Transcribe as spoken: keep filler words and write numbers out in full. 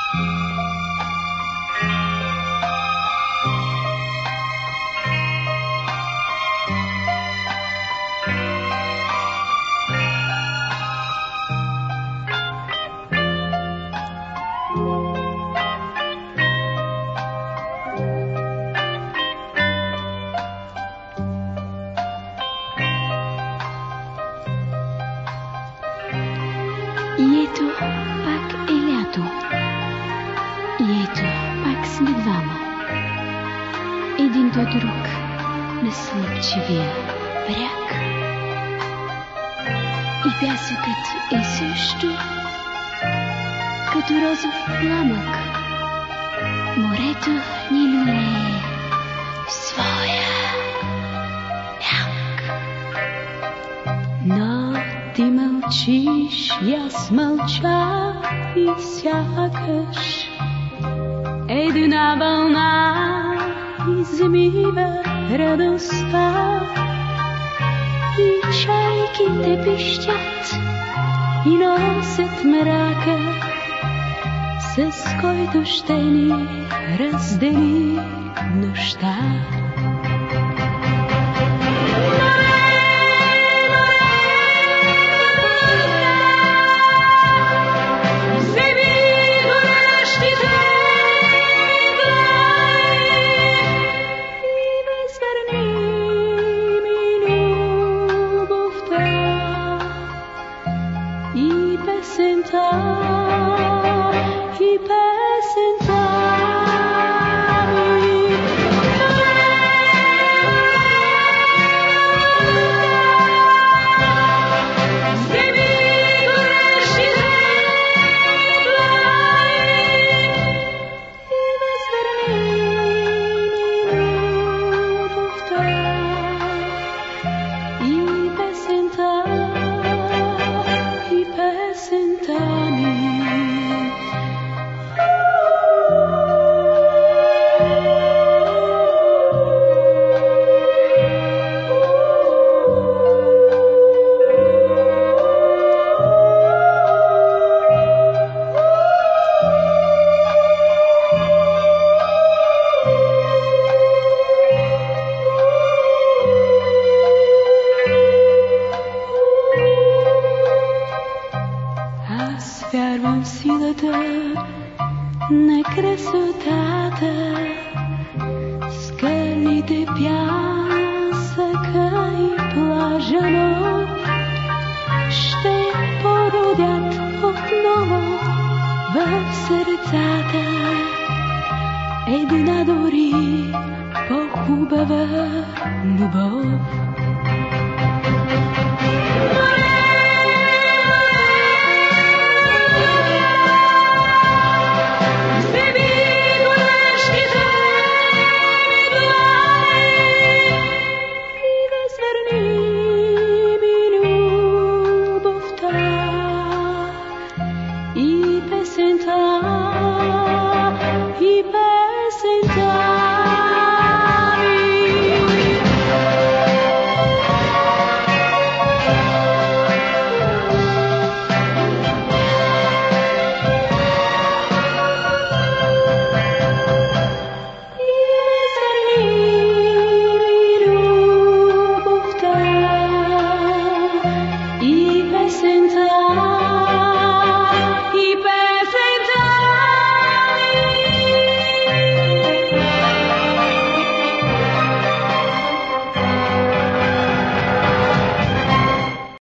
И ето пак е лято. И ето пак сме двама. Един до друг на слънчевия бряг. И пясъкът е също като розов пламък. Морето ни люлее в своя бяг. Но ти мълчиш, и аз мълча, и сякаш една вълна измива радостта. И чайките пищят и носят мрака, с който ще ни раздели нощта. Вярвам в силата на красотата, скалите, пясъка и плажа, но ще породят отново в сърцата една дори по-хубава любов. И песента